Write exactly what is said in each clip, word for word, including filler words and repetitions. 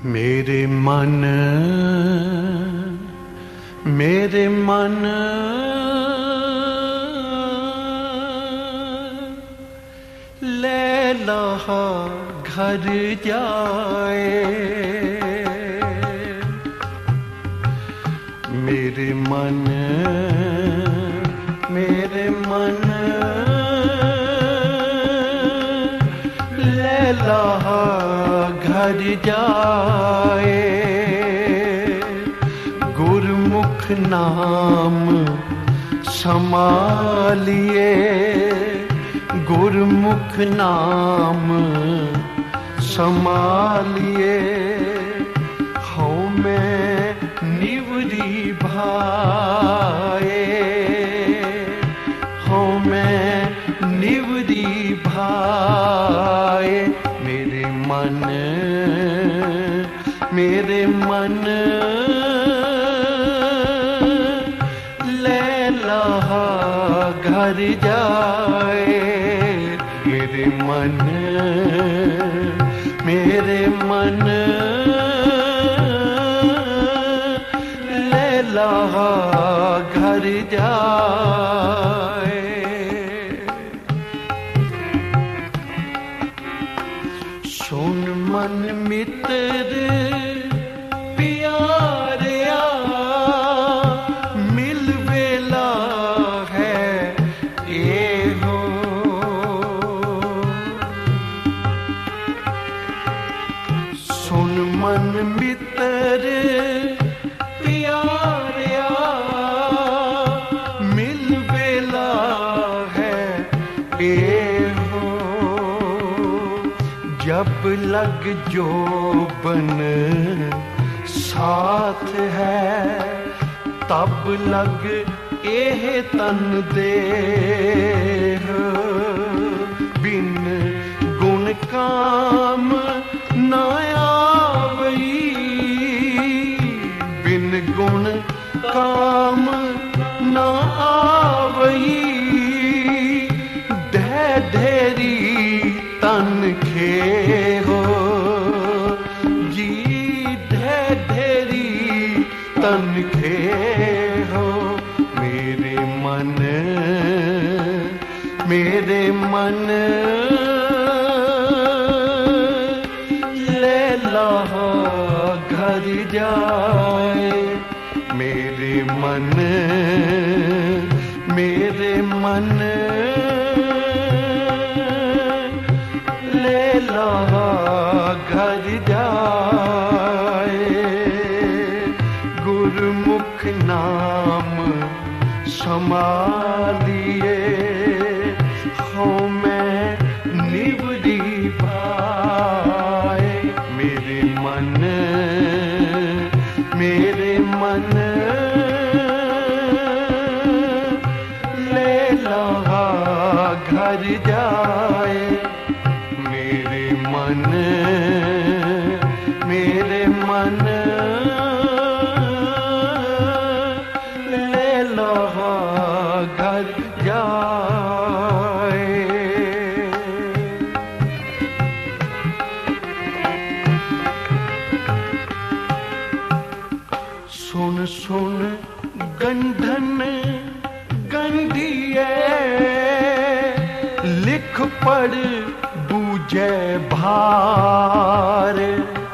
मेरे मन मेरे मन लैला घर जाए। मेरे मन मेरे मन लैला घर जाए। गुरमुख नाम संभालिए, गुरमुख नाम संभालिए। हूँ मैं निवरी भाए, हूँ मैं निवरी भाए। मेरे मन मेरे मन लैला घर जाए। मेरे मन मेरे मन लैला घर जाए। सुन मन मित्र प्यारिया, मिल वेला है ये हो। सुन मन मित्र प्यारिया, मिल वेला है ये हो। जब लग जोबन साथ है, तब लग एह तन देह। बिन गुण काम न आवई, बिन गुण काम न आवई। ढे ढेरी तन खे हो जी, ढे ढेरी तन खे हो। मेरे मन मेरे मन लैला घर जाए। मेरे मन मेरे मन लैला घर जाए। गुरमुख नाम संभालिए, हूँ मैं निवरी भाए। मेरे मन मेरे मन लैला घर जाए। मेरे मन मेरे मन लैला घर जाए। सुन सुन गंधन गंधिए, लिख पढ़ बूझे भार।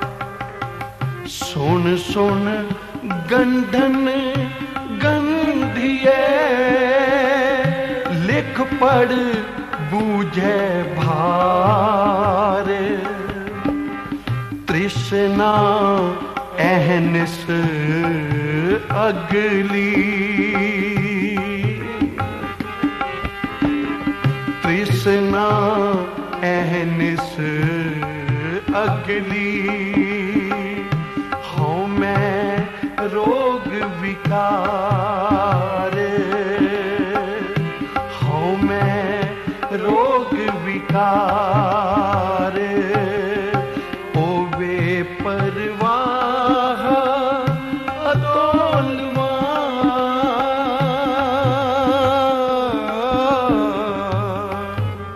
सुन सुन गंधन गंधिए, लिख पढ़ बूझे भार। तृष्णा अहनिस अगली, तृष्णा अहनिस अगली। हूँ मैं रोग विकार, हूँ मैं रोग विकार। ओवे परवाह अतोलवा,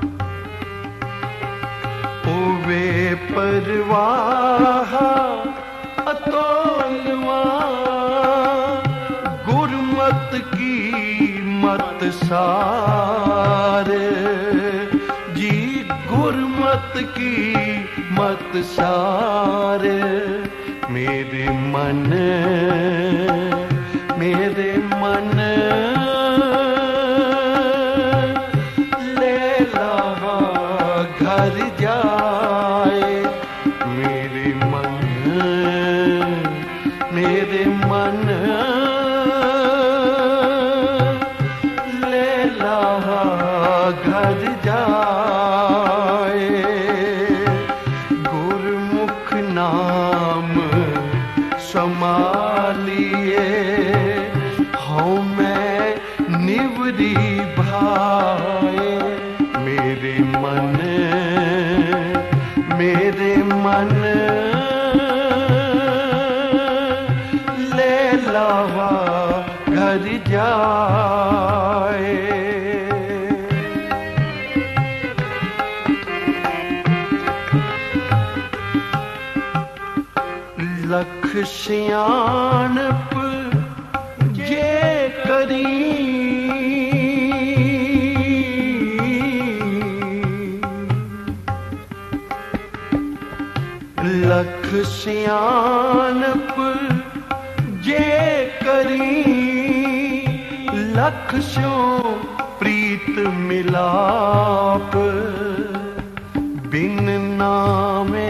ओवे परवाह मत सार जी, गुरमत की मत सार। मेरे मन मेरे मन ले लहा घर जाए। मेरे मन मेरे मन ले लहा घर जाए। गुरमुख नाम संभालिए, हूँ मैं निवरी भाए। मेरे मन मेरे मन ले लहा घर जाए। लख सियाणप जे करी, लख सियाणप जे करी। लख स्यों प्रीत मिलाप, बिन नामे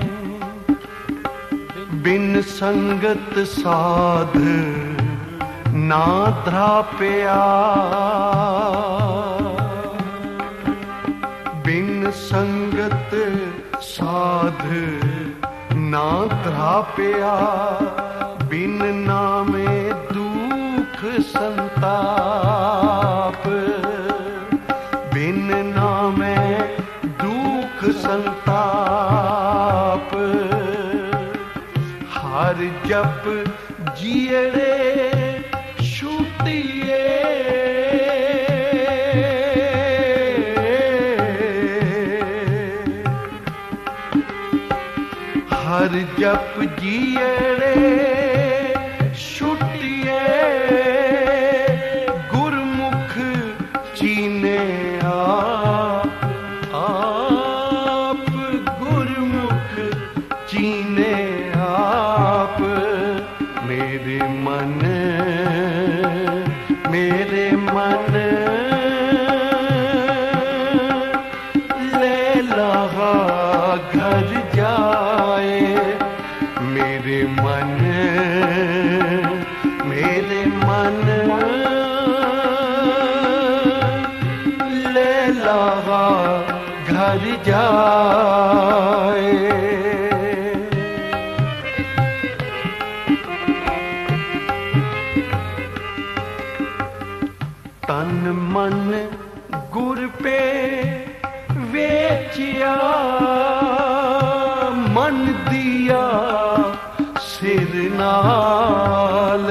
बिन संगत साध ना ध्रापया। बिन संगत साध ना ध्रापया। बिन नामे दुख संताप, बिन नामे दुख संताप। हर जप जियड़े छूटिए, हर जप जियड़े छूटिए। गुरमुख चीने आप, आप गुरमुख चीने आप। मेरे मन मेरे मन ले लहा घर जाए। मेरे मन मेरे मन ले लहा घर जाए। तन मन गुर पे वेचिया, मन दिया सिर नाल।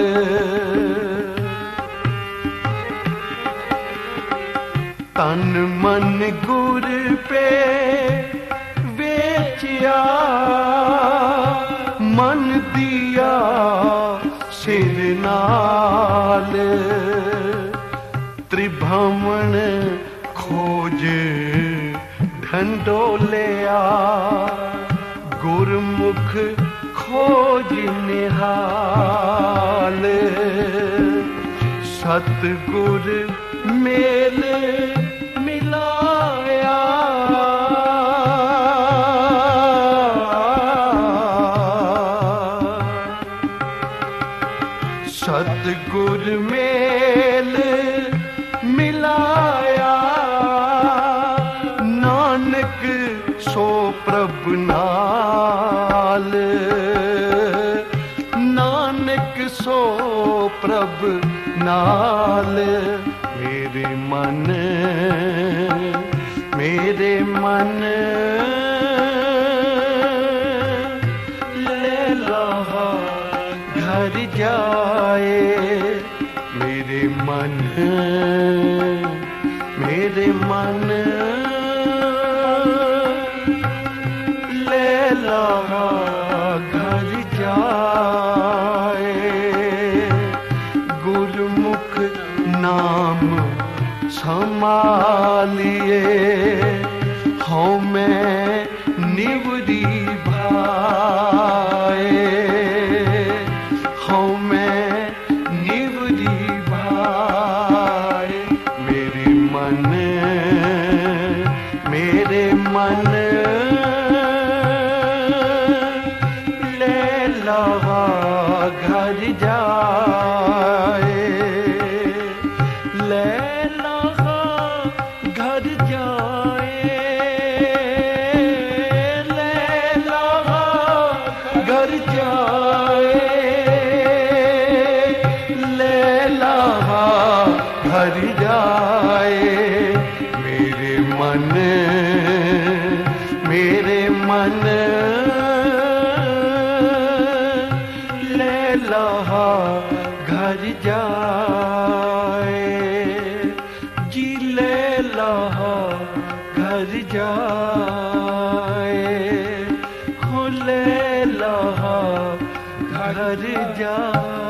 तन मन गुर पे वेचिया, मन दिया सिर नाल। त्रिभुवन खोज ढंडोलिया, गुरमुख खोज निहाल। सतगुर मेल मिलाया, सतगुर मेल मिलाया। नानक सो प्रभ नाल, नानक सो प्रभ नाल। मेरे मन मेरे मन ले लहा घर जाए। मेरे मन मेरे मन ले लहा घर जाए। गुरमुख नाम लिए हो मैं निवरी भाए, हो मैं निवरी भाए। मेरे मन मेरे मन लैला घर जाए, लैला घर जाए, लैला घर जाए, लैला घर जाए। मेरे मन मेरे मन लैला घर जाए, जी लैला घर जाए, हो लैला घर जाए।